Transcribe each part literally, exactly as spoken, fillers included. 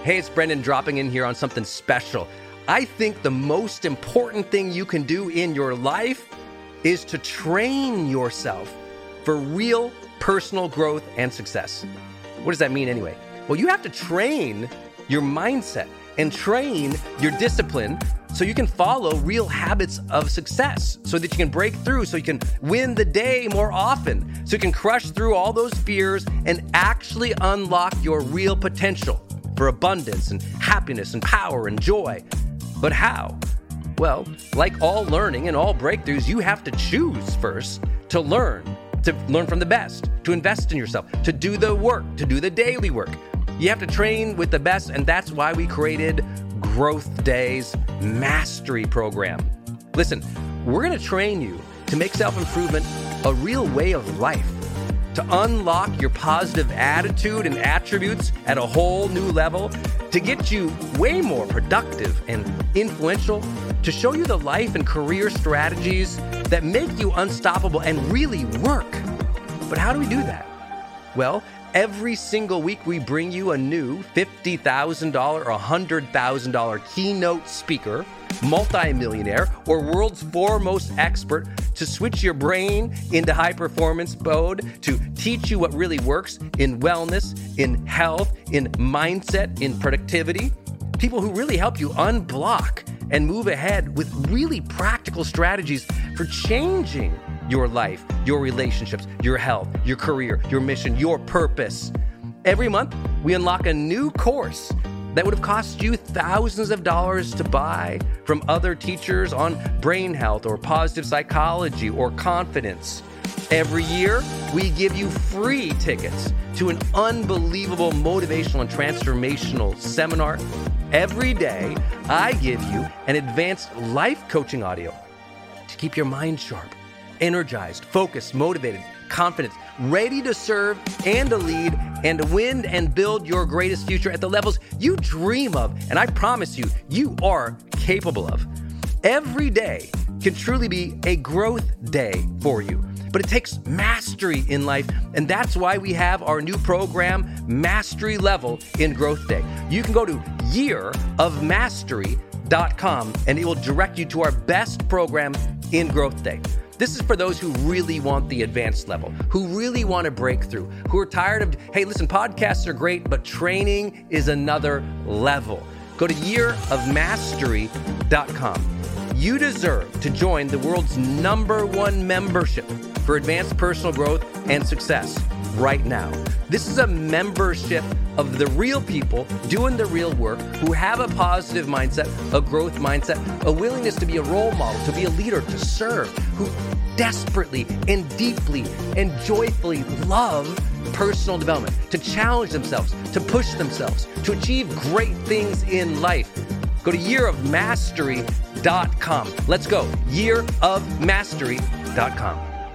Hey, it's Brendan dropping in here on something special. I think the most important thing you can do in your life is to train yourself for real personal growth and success. What does that mean anyway? Well, you have to train your mindset and train your discipline so you can follow real habits of success, so that you can break through, so you can win the day more often, so you can crush through all those fears and actually unlock your real potential for abundance and happiness and power and joy. But how? Well, like all learning and all breakthroughs, you have to choose first to learn, to learn from the best, to invest in yourself, to do the work, to do the daily work. You have to train with the best, and that's why we created Growth Day's Mastery Program. Listen, we're going to train you to make self-improvement a real way of life, to unlock your positive attitude and attributes at a whole new level, to get you way more productive and influential, to show you the life and career strategies that make you unstoppable and really work. But how do we do that? Well, every single week we bring you a new fifty thousand dollars or one hundred thousand dollars keynote speaker, multimillionaire, or world's foremost expert to switch your brain into high performance mode, to teach you what really works in wellness, in health, in mindset, in productivity. People who really help you unblock and move ahead with really practical strategies for changing your life, your relationships, your health, your career, your mission, your purpose. Every month, we unlock a new course that would have cost you thousands of dollars to buy from other teachers on brain health or positive psychology or confidence. Every year, we give you free tickets to an unbelievable motivational and transformational seminar. Every day, I give you an advanced life coaching audio to keep your mind sharp, energized, focused, motivated, confident, ready to serve and to lead and to win and build your greatest future at the levels you dream of. And I promise you, you are capable of. Every day can truly be a growth day for you, but it takes mastery in life. And that's why we have our new program, Mastery Level in Growth Day. You can go to year of mastery dot com and it will direct you to our best program in Growth Day. This is for those who really want the advanced level, who really want to break through, who are tired of, hey, listen, podcasts are great, but training is another level. Go to year of mastery dot com. You deserve to join the world's number one membership for advanced personal growth and success right now. This is a membership of the real people doing the real work, who have a positive mindset, a growth mindset, a willingness to be a role model, to be a leader, to serve, who desperately and deeply and joyfully love personal development, to challenge themselves, to push themselves, to achieve great things in life. Go to year of mastery dot com. Let's go. year of mastery dot com.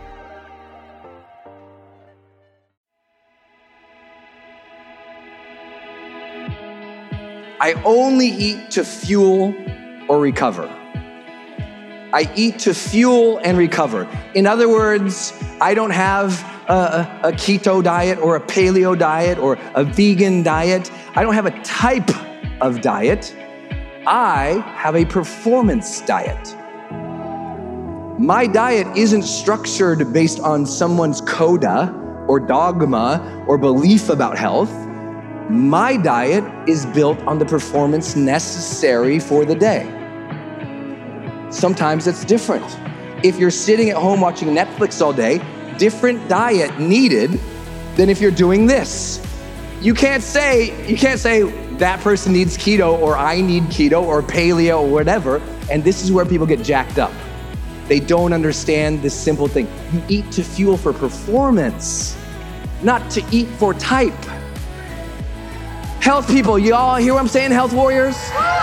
I only eat to fuel or recover. I eat to fuel and recover. In other words, I don't have a, a keto diet or a paleo diet or a vegan diet. I don't have a type of diet. I have a performance diet. My diet isn't structured based on someone's coda or dogma or belief about health. My diet is built on the performance necessary for the day. Sometimes it's different. If you're sitting at home watching Netflix all day, different diet needed than if you're doing this. You can't say, you can't say that person needs keto or I need keto or paleo or whatever, and this is where people get jacked up. They don't understand this simple thing. You eat to fuel for performance, not to eat for type. Health people, you all hear what I'm saying, health warriors?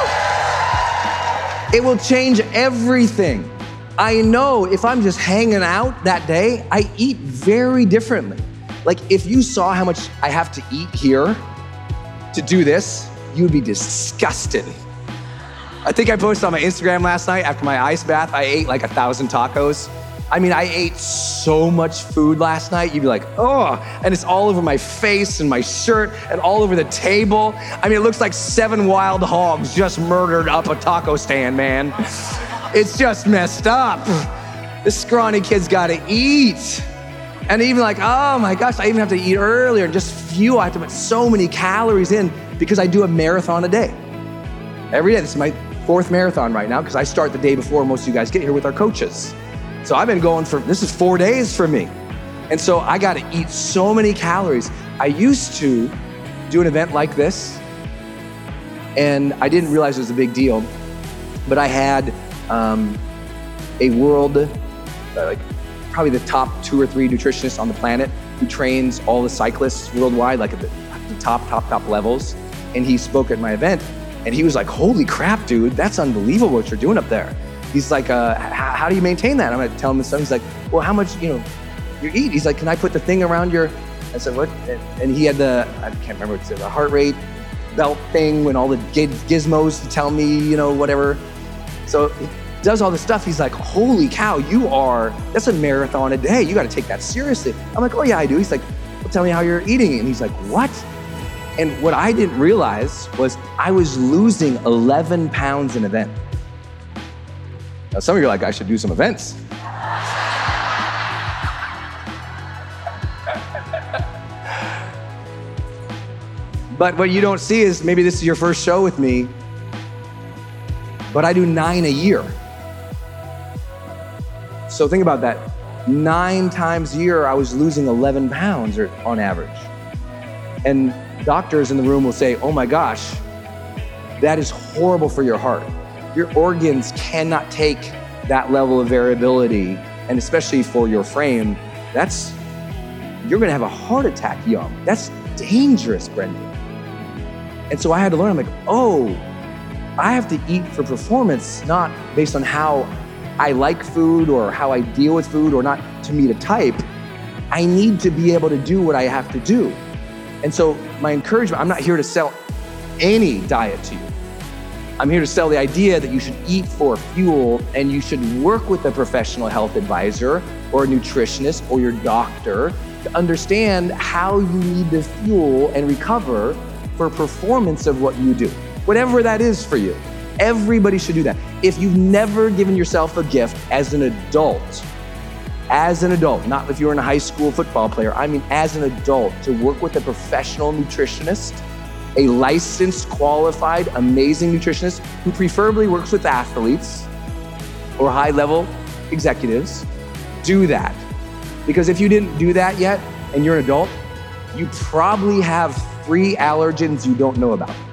It will change everything. I know if I'm just hanging out that day, I eat very differently. Like if you saw how much I have to eat here to do this, you'd be disgusted. I think I posted on my Instagram last night after my ice bath, I ate like a thousand tacos. I mean, I ate so much food last night. You'd be like, oh, and it's all over my face and my shirt and all over the table. I mean, it looks like seven wild hogs just murdered up a taco stand, man. It's just messed up. This scrawny kid's gotta eat. And even like, oh my gosh, I even have to eat earlier and just fuel. I have to put so many calories in because I do a marathon a day. Every day, this is my fourth marathon right now because I start the day before most of you guys get here with our coaches. So I've been going for, this is four days for me. And so I gotta eat so many calories. I used to do an event like this and I didn't realize it was a big deal, but I had um, a world, uh, like probably the top two or three nutritionists on the planet who trains all the cyclists worldwide, like at the, at the top, top, top levels. And he spoke at my event and he was like, holy crap, dude, that's unbelievable what you're doing up there. He's like, uh, how do you maintain that? I'm gonna tell him this stuff. He's like, well, how much, you know, you eat? He's like, can I put the thing around your, I said, what? And he had the, I can't remember what it said, the heart rate belt thing when all the gizmos to tell me, you know, whatever. So he does all this stuff. He's like, holy cow, you are, that's a marathon a day. You gotta take that seriously. I'm like, oh yeah, I do. He's like, well, tell me how you're eating. And he's like, what? And what I didn't realize was I was losing eleven pounds an event. Now, some of you are like, I should do some events. But what you don't see is maybe this is your first show with me, but I do nine a year. So think about that. Nine times a year, I was losing eleven pounds or on average. And doctors in the room will say, oh my gosh, that is horrible for your heart. Your organs cannot take that level of variability, and especially for your frame, that's, you're gonna have a heart attack young. That's dangerous, Brendan. And so I had to learn, I'm like, oh, I have to eat for performance, not based on how I like food or how I deal with food or not to meet a type. I need to be able to do what I have to do. And so my encouragement, I'm not here to sell any diet to you. I'm here to sell the idea that you should eat for fuel and you should work with a professional health advisor or a nutritionist or your doctor to understand how you need to fuel and recover for performance of what you do. Whatever that is for you. Everybody should do that. If you've never given yourself a gift as an adult, as an adult, not if you're in a high school football player, I mean as an adult, to work with a professional nutritionist, a licensed, qualified, amazing nutritionist who preferably works with athletes or high-level executives, do that. Because if you didn't do that yet and you're an adult, you probably have three allergens you don't know about.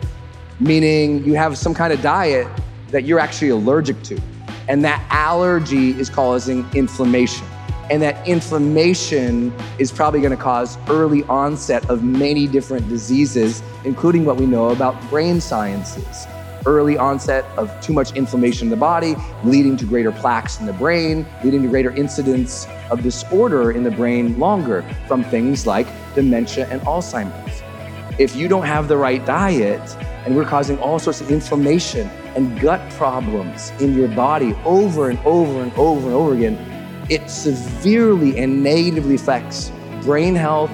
Meaning you have some kind of diet that you're actually allergic to. And that allergy is causing inflammation. And that inflammation is probably gonna cause early onset of many different diseases, including what we know about brain sciences. Early onset of too much inflammation in the body, leading to greater plaques in the brain, leading to greater incidence of disorder in the brain longer, from things like dementia and Alzheimer's. If you don't have the right diet, and we're causing all sorts of inflammation and gut problems in your body over and over and over and over again, it severely and negatively affects brain health,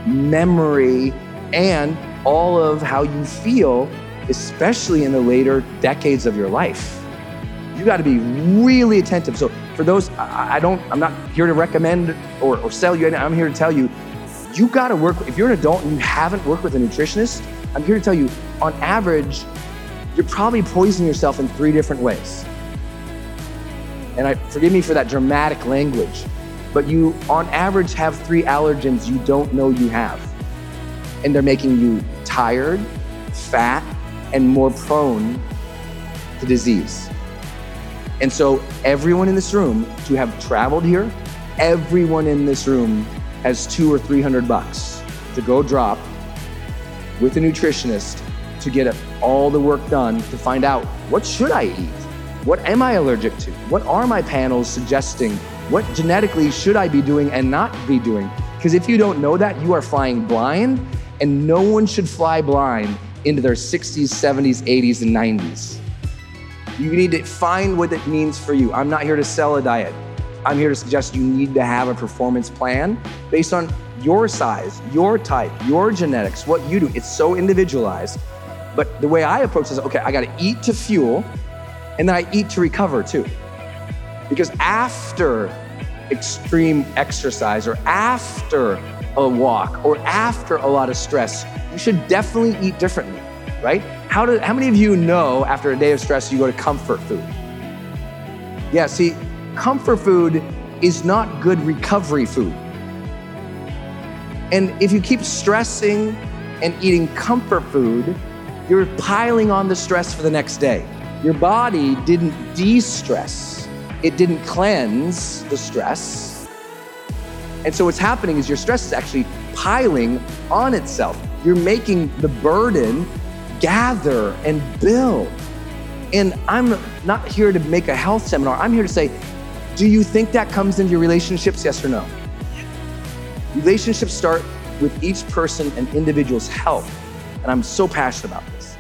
memory, and all of how you feel, especially in the later decades of your life. You gotta be really attentive. So for those, I don't, I'm not here to recommend or, or sell you, I'm here to tell you, you gotta work, if you're an adult and you haven't worked with a nutritionist, I'm here to tell you, on average, you're probably poisoning yourself in three different ways. And I, forgive me for that dramatic language, but you, on average, have three allergens you don't know you have. And they're making you tired, fat, and more prone to disease. And so everyone in this room, to have traveled here, everyone in this room has two or three hundred bucks to go drop with a nutritionist to get all the work done to find out, what should I eat? What am I allergic to? What are my panels suggesting? What genetically should I be doing and not be doing? Because if you don't know that, you are flying blind, and no one should fly blind into their sixties, seventies, eighties, and nineties. You need to find what it means for you. I'm not here to sell a diet. I'm here to suggest you need to have a performance plan based on your size, your type, your genetics, what you do. It's so individualized. But the way I approach this is, okay, I gotta eat to fuel, and then I eat to recover too. Because after extreme exercise or after a walk or after a lot of stress, you should definitely eat differently, right? How do, how many of you know after a day of stress, you go to comfort food? Yeah, see, comfort food is not good recovery food. And if you keep stressing and eating comfort food, you're piling on the stress for the next day. Your body didn't de-stress. It didn't cleanse the stress. And so what's happening is your stress is actually piling on itself. You're making the burden gather and build. And I'm not here to make a health seminar. I'm here to say, do you think that comes into your relationships, yes or no? Relationships start with each person and individual's health. And I'm so passionate about this.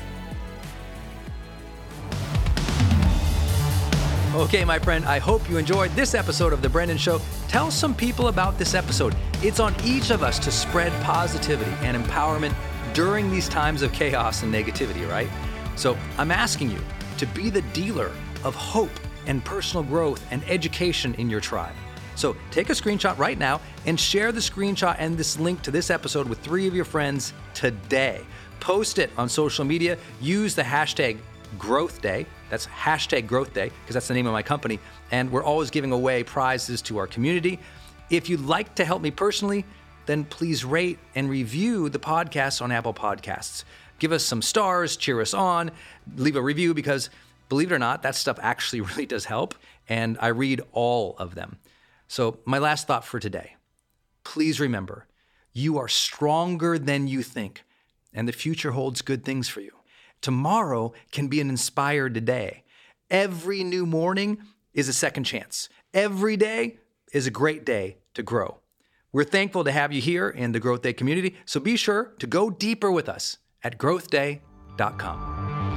Okay, my friend, I hope you enjoyed this episode of The Brendon Show. Tell some people about this episode. It's on each of us to spread positivity and empowerment during these times of chaos and negativity, right? So I'm asking you to be the dealer of hope and personal growth and education in your tribe. So take a screenshot right now and share the screenshot and this link to this episode with three of your friends today. Post it on social media. Use the hashtag Growth Day. That's hashtag Growth Day because that's the name of my company. And we're always giving away prizes to our community. If you'd like to help me personally, then please rate and review the podcast on Apple Podcasts. Give us some stars, cheer us on, leave a review because believe it or not, that stuff actually really does help. And I read all of them. So my last thought for today, please remember, you are stronger than you think, and the future holds good things for you. Tomorrow can be an inspired day. Every new morning is a second chance. Every day is a great day to grow. We're thankful to have you here in the Growth Day community, so be sure to go deeper with us at growth day dot com.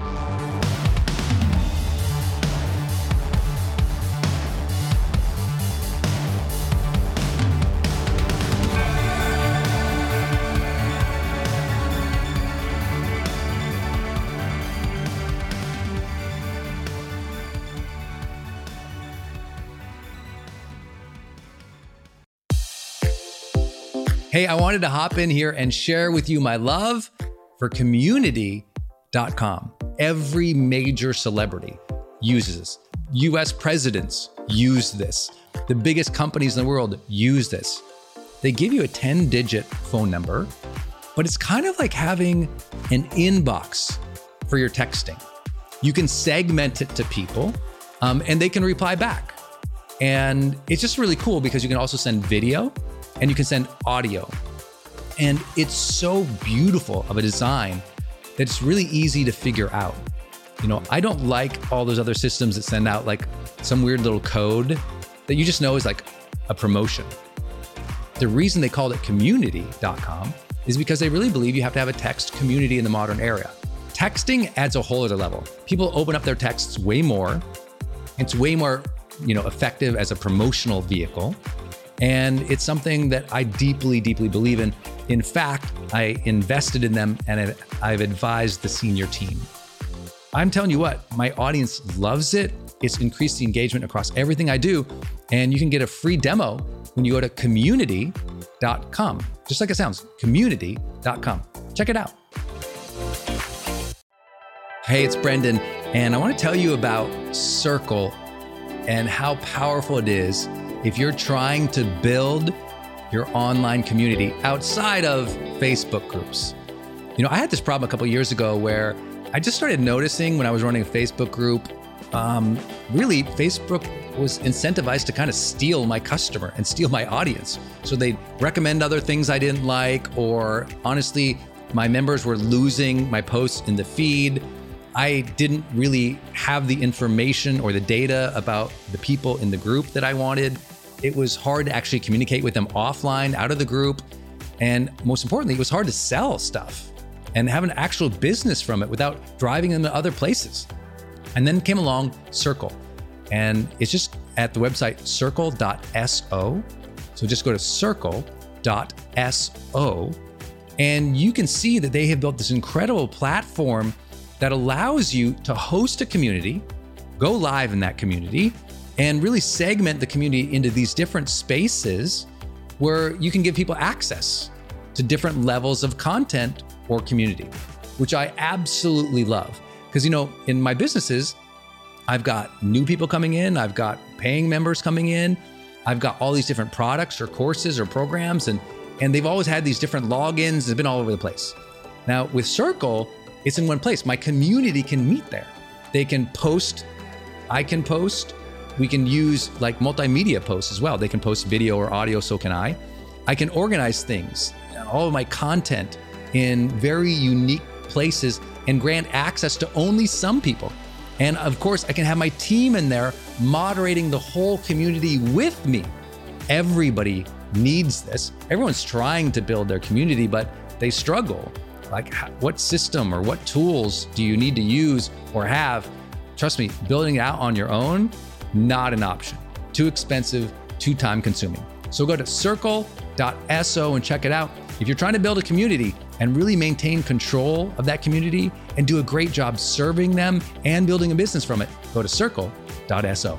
Hey, I wanted to hop in here and share with you my love for community dot com. Every major celebrity uses this. U S presidents use this. The biggest companies in the world use this. They give you a ten-digit phone number, but it's kind of like having an inbox for your texting. You can segment it to people, um, and they can reply back. And it's just really cool because you can also send video and you can send audio. And it's so beautiful of a design that it's really easy to figure out. You know, I don't like all those other systems that send out like some weird little code that you just know is like a promotion. The reason they called it community dot com is because they really believe you have to have a text community in the modern era. Texting adds a whole other level. People open up their texts way more. It's way more, you know, effective as a promotional vehicle. And it's something that I deeply, deeply believe in. In fact, I invested in them and I've advised the senior team. I'm telling you what, my audience loves it. It's increased the engagement across everything I do. And you can get a free demo when you go to community dot com. Just like it sounds, community dot com. Check it out. Hey, it's Brendon, and I want to tell you about Circle and how powerful it is if you're trying to build your online community outside of Facebook groups. You know, I had this problem a couple years ago where I just started noticing when I was running a Facebook group, um, really Facebook was incentivized to kind of steal my customer and steal my audience. So they'd recommend other things I didn't like, or honestly, my members were losing my posts in the feed. I didn't really have the information or the data about the people in the group that I wanted. It was hard to actually communicate with them offline, out of the group. And most importantly, it was hard to sell stuff and have an actual business from it without driving them to other places. And then came along Circle. And it's just at the website circle dot so. So just go to circle dot so, and you can see that they have built this incredible platform that allows you to host a community, go live in that community, and really segment the community into these different spaces where you can give people access to different levels of content or community, which I absolutely love. Because, you know, in my businesses, I've got new people coming in, I've got paying members coming in, I've got all these different products or courses or programs, and, and they've always had these different logins, they've been all over the place. Now with Circle, it's in one place. My community can meet there. They can post, I can post, we can use like multimedia posts as well. They can post video or audio, so can I. I can organize things, all of my content in very unique places and grant access to only some people. And of course, I can have my team in there moderating the whole community with me. Everybody needs this. Everyone's trying to build their community, but they struggle. Like, what system or what tools do you need to use or have? Trust me, building it out on your own, not an option. Too expensive, too time consuming. So go to circle dot so and check it out. If you're trying to build a community and really maintain control of that community and do a great job serving them and building a business from it, go to circle dot so.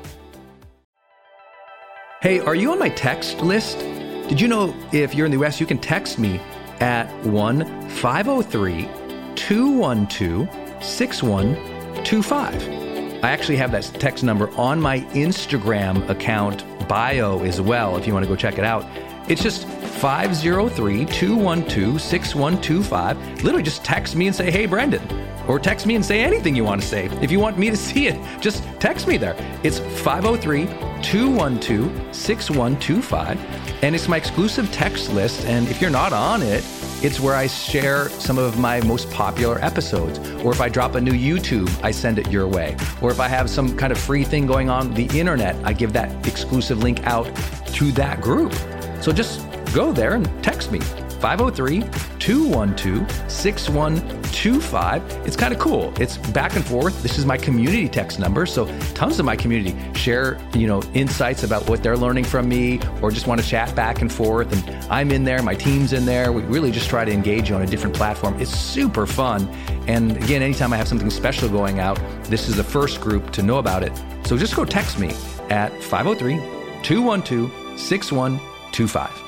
Hey, are you on my text list? Did you know if you're in the U S, you can text me at one five oh three, two one two, six one two five. I actually have that text number on my Instagram account bio as well, if you want to go check it out. It's just five oh three, two one two, six one two five. Literally just text me and say, hey, Brendan. Or text me and say anything you want to say. If you want me to see it, just text me there. It's five oh three, two one two, six one two five. And it's my exclusive text list. And if you're not on it, it's where I share some of my most popular episodes. Or if I drop a new YouTube, I send it your way. Or if I have some kind of free thing going on the internet, I give that exclusive link out to that group. So just go there and text me, five oh three, two one two, six one two five. It's kind of cool. It's back and forth. This is my community text number. So tons of my community share, you know, insights about what they're learning from me, or just want to chat back and forth. And I'm in there, my team's in there. We really just try to engage you on a different platform. It's super fun. And again, anytime I have something special going out, this is the first group to know about it. So just go text me at five oh three, two one two, six one two five.